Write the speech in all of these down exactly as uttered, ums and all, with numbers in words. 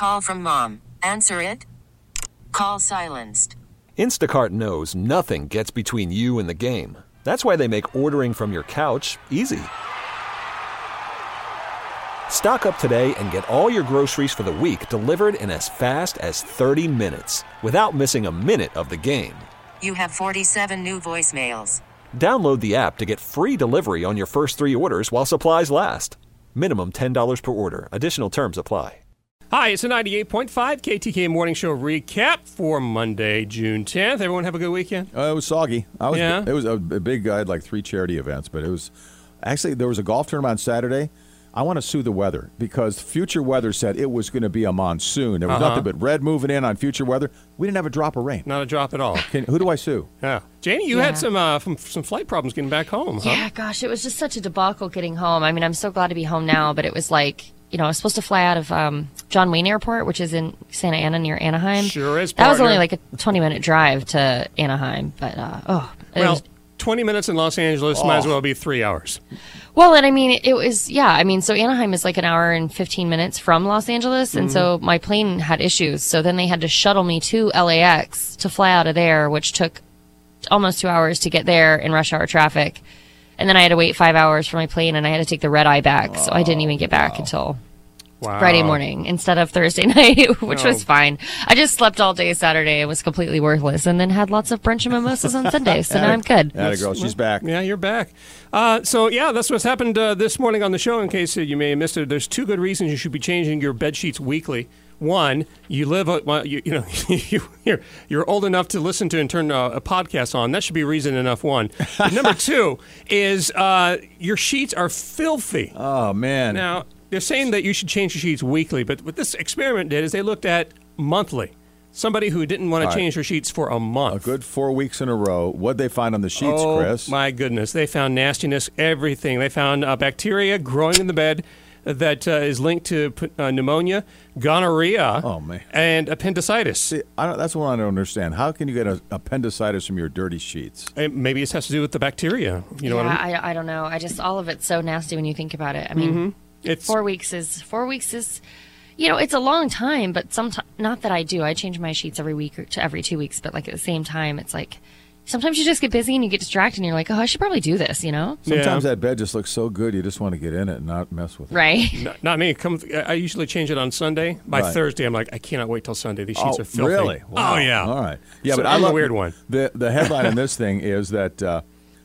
Call from mom. Answer it. Call silenced. Instacart knows nothing gets between you and the game. That's why they make ordering from your couch easy. Stock up today and get all your groceries for the week delivered in as fast as thirty minutes without missing a minute of the game. You have forty-seven new voicemails. Download the app to get free delivery on your first three orders while supplies last. Minimum ten dollars per order. Additional terms apply. Hi, it's a ninety-eight point five K T K Morning Show recap for Monday, June tenth. Everyone have a good weekend? Uh, it was soggy. I was, Yeah. It was a, a big, I had like three charity events, but it was, actually, there was a golf tournament on Saturday. I want to sue the weather because Future Weather said it was going to be a monsoon. There was Uh-huh. nothing but red moving in on Future Weather. We didn't have a drop of rain. Not a drop at all. Can, who do I sue? Yeah. Janie, you Yeah. had some uh, some, some flight problems getting back home, huh? Yeah, gosh, it was just such a debacle getting home. I mean, I'm so glad to be home now, but it was like, you know, I was supposed to fly out of um, John Wayne Airport, which is in Santa Ana near Anaheim. Sure is, That was partner. only like a twenty-minute drive to Anaheim, but, uh, oh. It Well, was, twenty minutes in Los Angeles might as well be three hours. well, and I mean, it, it was, yeah, I mean, so Anaheim is like an hour and fifteen minutes from Los Angeles, and so my plane had issues, so then they had to shuttle me to L A X to fly out of there, which took almost two hours to get there in rush hour traffic. And then I had to wait five hours for my plane, and I had to take the red eye back, so I didn't even get back until Wow. Friday morning instead of Thursday night, which Oh. was fine. I just slept all day Saturday. It was completely worthless, and then had lots of brunch and mimosas on Sunday, so now I'm good. Atta girl, she's back. Yeah, you're back. Uh, so, yeah, that's what's happened uh, this morning on the show. In case uh, you may have missed it, there's two good reasons you should be changing your bed sheets weekly. One, you live, uh, well, you, you know, you, you're you're old enough to listen to and turn uh, a podcast on. That should be reason enough. One. But number two is uh, your sheets are filthy. Oh, man. Now, they're saying that you should change your sheets weekly, but what this experiment did is they looked at monthly. Somebody who didn't want to All right. change their sheets for a month. A good four weeks in a row. What'd they find on the sheets, oh, Chris? my goodness. They found nastiness, everything. They found uh, bacteria growing in the bed that uh, is linked to uh, pneumonia, gonorrhea, Oh, man. and appendicitis. See, I don't, that's what I don't understand. How can you get a, appendicitis from your dirty sheets? And maybe it has to do with the bacteria. You know yeah, what I mean? I, I don't know. I just, all of it's so nasty when you think about it. I mean, It's four weeks is, four weeks is, you know, it's a long time, but sometimes, not that I do. I change my sheets every week or to every two weeks, but like at the same time, it's like, sometimes you just get busy and you get distracted and you're like, oh, I should probably do this, you know? Sometimes Yeah. that bed just looks so good, you just want to get in it and not mess with it. Right. not, not me. Come, I usually change it on Sunday. By Right. Thursday, I'm like, I cannot wait till Sunday. These sheets Oh, are filthy. really? Wow. Oh, yeah. All right. Yeah, So but I I'm a love weird the, one. The the headline in this thing is that uh,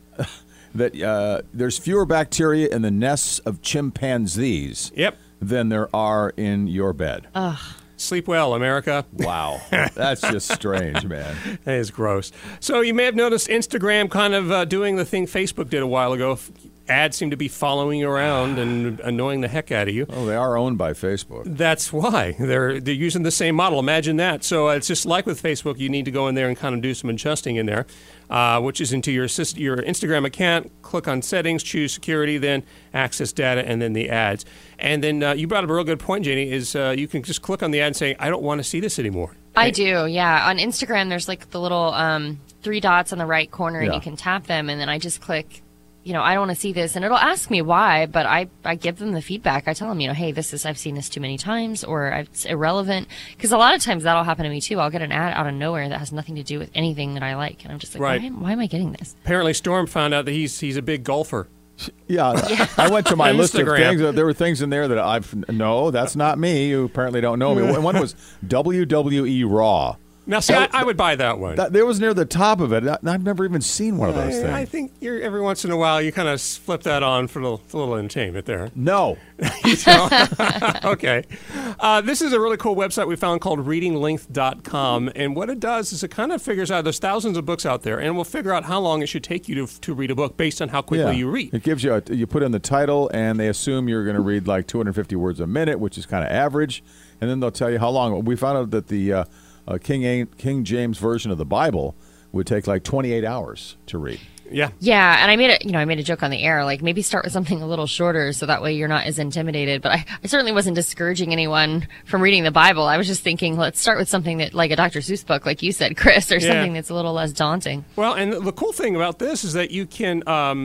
that uh, there's fewer bacteria in the nests of chimpanzees Yep. than there are in your bed. Sleep well, America. Wow, that's just strange, man. That is gross. So you may have noticed Instagram kind of uh, doing the thing Facebook did a while ago. F- Ads seem to be following you around and annoying the heck out of you. Oh, they are owned by Facebook. That's why they're they're using the same model. Imagine that. So uh, it's just like with Facebook, you need to go in there and kind of do some adjusting in there, uh, which is into your sys- your Instagram account. Click on settings, choose security, then access data, and then the ads. And then uh, you brought up a real good point, Janie. Is uh, you can just click on the ad and say, I don't want to see this anymore. I do, yeah. On Instagram, there's like the little um, three dots on the right corner, and Yeah. you can tap them, and then I just click, you know, I don't want to see this, and it'll ask me why, but I, I give them the feedback. I tell them, you know, hey, this is, I've seen this too many times, or it's irrelevant, because a lot of times that'll happen to me too. I'll get an ad out of nowhere that has nothing to do with anything that I like, and I'm just like, Right. why, why am I getting this? Apparently, Storm found out that he's he's a big golfer. Yeah, I went to my list of Instagram. things. There were things in there that I've no, that's not me. You apparently don't know me. One was W W E Raw. Now, see, I, I would buy that one. That, there was near the top of it. I- I've never even seen one of those I, things. I think you're, every once in a while you kind of flip that on for a little, a little entertainment there. No. So, okay. Uh, this is a really cool website we found called reading length dot com. And what it does is it kind of figures out there's thousands of books out there, and we'll figure out how long it should take you to, to read a book based on how quickly Yeah. you read. It gives you a, you put in the title, and they assume you're going to read like two hundred fifty words a minute, which is kind of average, and then they'll tell you how long. We found out that the uh, uh, King A- King James version of the Bible would take like twenty-eight hours to read. Yeah. Yeah, and I made it. You know, I made a joke on the air, like maybe start with something a little shorter, so that way you're not as intimidated. But I, I certainly wasn't discouraging anyone from reading the Bible. I was just thinking, let's start with something that, like a Doctor Seuss book, like you said, Chris, or Yeah. something that's a little less daunting. Well, and the cool thing about this is that you can um,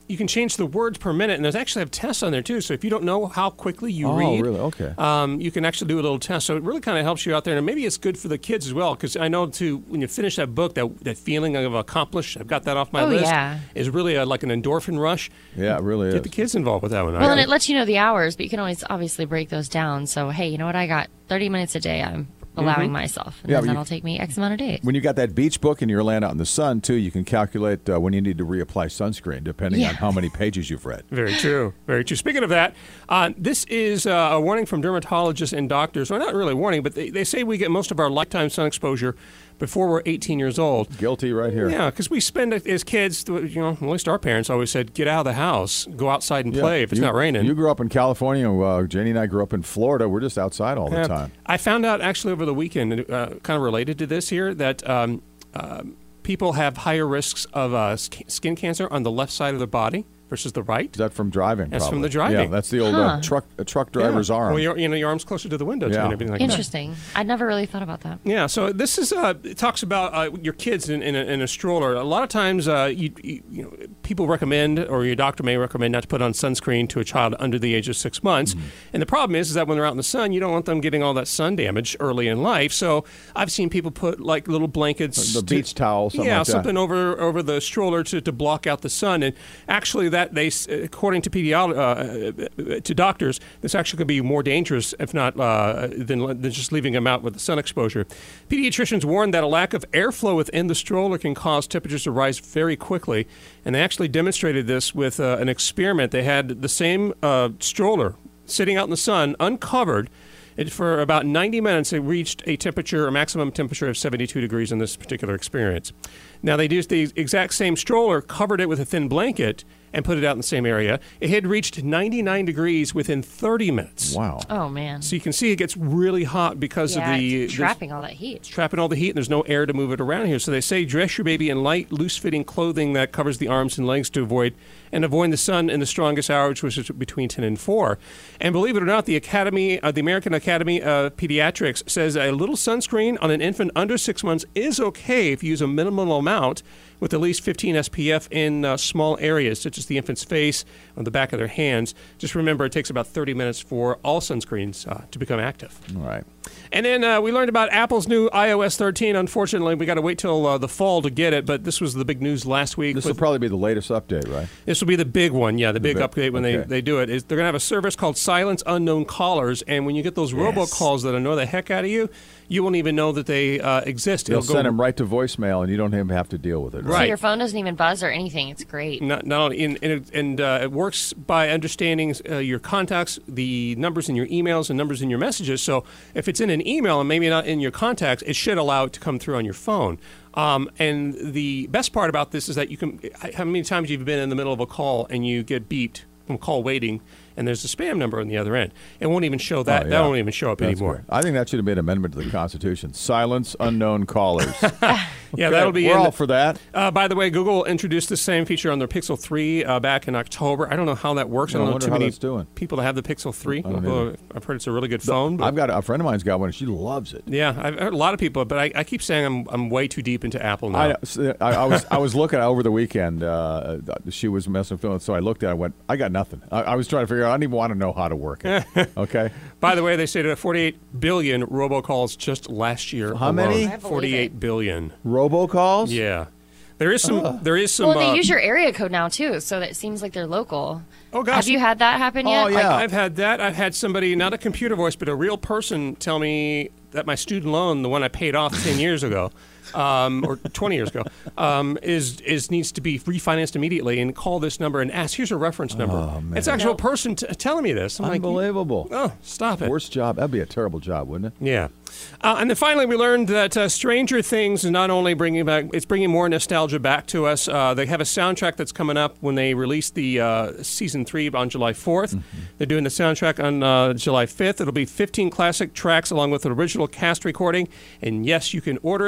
you can change the words per minute, and there's actually have tests on there too. So if you don't know how quickly you Oh, read, really? Okay. um, you can actually do a little test. So it really kind of helps you out there, and maybe it's good for the kids as well. Because I know too, when you finish that book, that that feeling of accomplished, I've got that off my Oh, list, yeah. is really a, like an endorphin rush. Yeah, it really Get is. the kids involved with that one. Well, I- and it lets you know the hours, but you can always obviously break those down. So, hey, you know what? I got thirty minutes a day I'm allowing myself. And Yeah, then but you- that'll take me X amount of days. When you got that beach book and you're laying out in the sun, too, you can calculate uh, when you need to reapply sunscreen, depending Yeah. on how many pages you've read. Very true. Very true. Speaking of that, uh, this is uh, a warning from dermatologists and doctors. Well, not really a warning, but they, they say we get most of our lifetime sun exposure before we're eighteen years old. Guilty right here. Yeah, because we spend it as kids, you know, at least our parents always said, get out of the house, go outside and Yeah. play if it's You- not raining. You grew up in California. Uh, Janie and I grew up in Florida. We're just outside all the Yeah. time. I found out actually over the weekend, uh, kind of related to this here, that um, um, people have higher risks of uh, sk- skin cancer on the left side of their body versus the right. Is that from driving? That's from probably? the driving. Yeah, that's the old uh, Huh. truck uh, truck driver's Yeah. arm. Well, your, you know, your arm's closer to the window too, Yeah. and everything like that. Interesting. I'd never really thought about that. Yeah, so this is uh, it talks about uh, your kids in, in, a, in a stroller. A lot of times, uh, you, you, you know, people recommend, or your doctor may recommend, not to put on sunscreen to a child under the age of six months. Mm-hmm. And the problem is, is that when they're out in the sun, you don't want them getting all that sun damage early in life. So I've seen people put like little blankets, The to- beach towel, something yeah, like that. something over over the stroller to, to block out the sun. And actually, that they, s- according to pediatric, uh, to doctors, this actually could be more dangerous, if not uh, than, than just leaving them out with the sun exposure. Pediatricians warn that a lack of airflow within the stroller can cause temperatures to rise very quickly, and they actually demonstrated this with uh, an experiment. They had the same uh, stroller sitting out in the sun, uncovered. It, for about ninety minutes, it reached a temperature, a maximum temperature of seventy-two degrees in this particular experience. Now, they used the exact same stroller, covered it with a thin blanket, and put it out in the same area. It had reached ninety-nine degrees within thirty minutes. Wow. Oh, man. So you can see it gets really hot because yeah, of the it's trapping all that heat. It's trapping all the heat, and there's no air to move it around here. So they say dress your baby in light, loose-fitting clothing that covers the arms and legs to avoid and avoid the sun in the strongest hours, which is between ten and four. And believe it or not, the Academy, uh, the American Academy of Pediatrics says a little sunscreen on an infant under six months is okay if you use a minimal amount with at least fifteen S P F in uh, small areas, such as the infant's face, on the back of their hands. Just remember, it takes about thirty minutes for all sunscreens uh, to become active. All right. And then uh, we learned about Apple's new i O S thirteen. Unfortunately, we got to wait till uh, the fall to get it, but this was the big news last week. This will with- probably be the latest update, right? this will be the big one, yeah, the big big- update when okay. they, they do it. Is they're going to have a service called Silence Unknown Callers, and when you get those robocalls that annoy the heck out of you, you won't even know that they uh, exist. They'll It'll go- send them right to voicemail, and you don't even have to deal with it. Right. So your phone doesn't even buzz or anything. It's great. Not, not only in, in, and uh, it works by understanding uh, your contacts, the numbers in your emails, and numbers in your messages. So if it's in an email and maybe not in your contacts, it should allow it to come through on your phone. Um, and the best part about this is that you can. How many times you've been in the middle of a call and you get beeped from call waiting, and there's a spam number on the other end? It won't even show that. Oh, yeah. That won't even show up That's anymore. great. I think that should have been an amendment to the Constitution. Silence unknown callers. Yeah, that'll be. We're in all the- for that. Uh, by the way, Google introduced the same feature on their Pixel three uh, back in October. I don't know how that works. I I don't know wonder too how many that's doing. people that have the Pixel three. don't Although either. I've heard it's a really good phone. But I've got a, a friend of mine's got one, and she loves it. yeah, I've heard a lot of people, but I, I keep saying I'm I'm way too deep into Apple now. I, I, I was I was looking over the weekend. Uh, she was messing with it, so I looked at it and went, I got nothing. I, I was trying to figure out, I don't even want to know how to work it. Okay? By the way, they stated forty-eight billion robocalls just last year. How alone. many? I believe forty-eight it. billion. Robocalls? Yeah. There is some. There is some. Well, they uh, use your area code now too, so that it seems like they're local. Oh, gosh. Have you had that happen yet? Oh, yeah. I've had that. I've had somebody, not a computer voice, but a real person tell me that my student loan, the one I paid off ten years ago, um, or twenty years ago, um, is is needs to be refinanced immediately, and call this number and ask, here's a reference number. Oh, man. It's an actual No. person t- telling me this. I'm like, Unbelievable. oh, stop it. Worst job. That'd be a terrible job, wouldn't it? Yeah. Uh, and then finally, we learned that uh, Stranger Things is not only bringing back, it's bringing more nostalgia back to us. Uh, they have a soundtrack that's coming up when they release the uh, season three on July fourth. Mm-hmm. They're doing the soundtrack on uh, July fifth. It'll be fifteen classic tracks along with an original cast recording. And yes, you can order it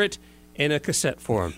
in a cassette form.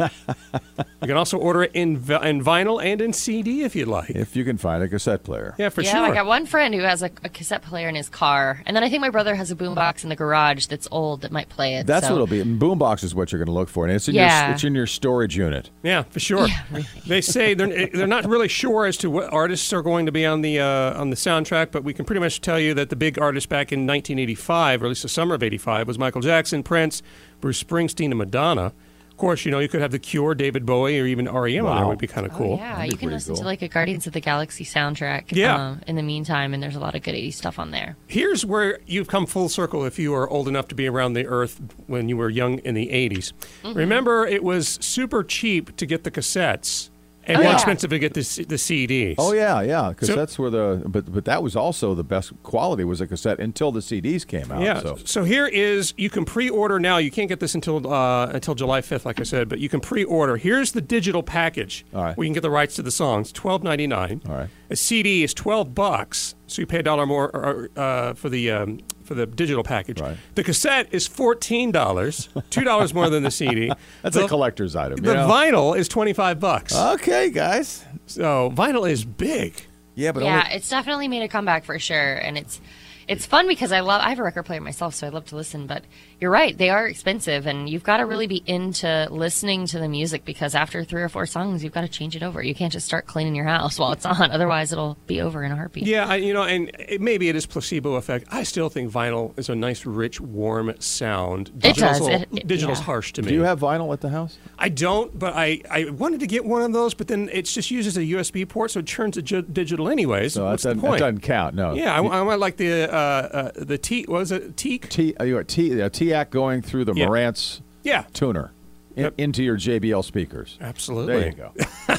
You can also order it in vi- in vinyl and in C D if you'd like. If you can find a cassette player. Yeah, for yeah, sure. I got one friend who has a, a cassette player in his car, and then I think my brother has a boombox in the garage that's old that might play it. That's so. what it'll be. And Boombox is what you're going to look for, and it's in Yeah. your it's in your storage unit. Yeah, for sure. Yeah, really. They say they're they're not really sure as to what artists are going to be on the uh, on the soundtrack, but we can pretty much tell you that the big artist back in nineteen eighty-five, or at least the summer of eighty-five, was Michael Jackson, Prince, Bruce Springsteen, and Madonna. Of course, you know, you could have The Cure, David Bowie, or even R E M on there. Wow. Would be kind of Oh, cool. yeah, That'd be you can pretty listen cool. to like a Guardians of the Galaxy soundtrack. Yeah. Um, in the meantime, and there's a lot of good eighties stuff on there. Here's where you've come full circle if you are old enough to be around the earth when you were young in the eighties. Mm-hmm. Remember, it was super cheap to get the cassettes and Oh, more yeah. expensive to get the, C- the C Ds. Oh yeah, yeah, because So- that's where the but but that was also the best quality was a cassette until the C Ds came out. Yeah. So. So here is you can pre-order now. You can't get this until uh, until July fifth, like I said, but you can pre-order. Here's the digital package. All right. Where you can get the rights to the songs. Twelve ninety nine. All right. A C D is twelve bucks, so you pay a dollar more or, uh, for the um, for the digital package. Right. The cassette is fourteen dollars, two dollars more than the C D. That's the, a collector's item. The you know? vinyl is twenty five bucks. Okay, guys. So vinyl is big. Yeah, but yeah, only, it's definitely made a comeback for sure, and it's it's fun because I love I have a record player myself, so I love to listen. But you're right, they are expensive, and you've got to really be into listening to the music because after three or four songs, you've got to change it over. You can't just start cleaning your house while it's on, otherwise it'll be over in a heartbeat. Yeah, I, you know, and it, maybe it is placebo effect. I still think vinyl is a nice, rich, warm sound. It does. Digital's a- It- it- digital's yeah. harsh to me. do you have vinyl at the house? I don't, but I, I wanted to get one of those, but then it's just used as a U S B port, so it turns to ju- digital anyways. No, that What's the doesn't, that point? doesn't count. No. Yeah, I, I might like the uh, uh, the T. What was it? Teak? T, uh, you got T, uh, T-A C going through the Yeah. Marantz Yeah, tuner in, Yep. into your J B L speakers. absolutely. There you go.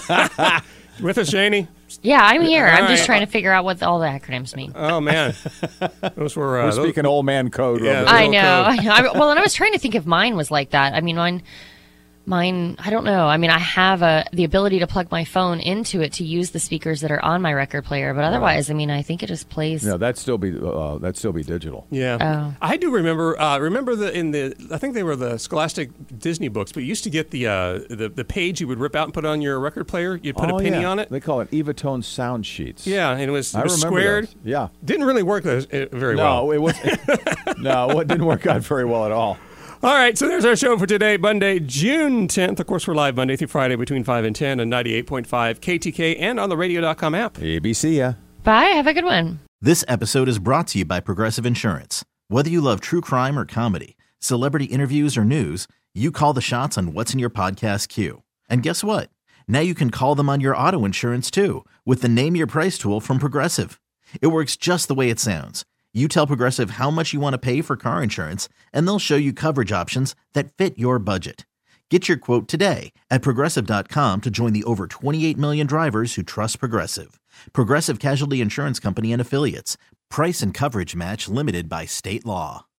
With us, Janie? Yeah, I'm here. I'm All just right. trying to figure out what all the acronyms mean. Oh man, those were. Uh, We're those- speaking old man code. Yeah, over those- there. I little know. code. I know. I, well, and I was trying to think if mine was like that. I mean, mine, mine. I don't know. I mean, I have a the ability to plug my phone into it to use the speakers that are on my record player, but otherwise, I mean, I think it just plays. No, that'd still be uh, that'd still be digital. Yeah, Oh. I do remember. Uh, remember the in the I think they were the Scholastic Disney books, but you used to get the uh, the the page you would rip out and put on your record player. You'd put oh, a penny yeah. on it. They call it Evatone sound sheets. Yeah, and it was, it I was remember squared. those. Yeah. Didn't really work those, uh, very No, well. it was. no, it didn't work out very well at all. All right, so there's our show for today, Monday, June tenth. Of course, we're live Monday through Friday between five and ten on ninety-eight point five K T K and on the radio dot com app. A B C, yeah. Bye. Have a good one. This episode is brought to you by Progressive Insurance. Whether you love true crime or comedy, celebrity interviews or news, you call the shots on what's in your podcast queue. And guess what? Now you can call them on your auto insurance too with the Name Your Price tool from Progressive. It works just the way it sounds. You tell Progressive how much you want to pay for car insurance, and they'll show you coverage options that fit your budget. Get your quote today at Progressive dot com to join the over twenty-eight million drivers who trust Progressive. Progressive Casualty Insurance Company and Affiliates. Price and coverage match limited by state law.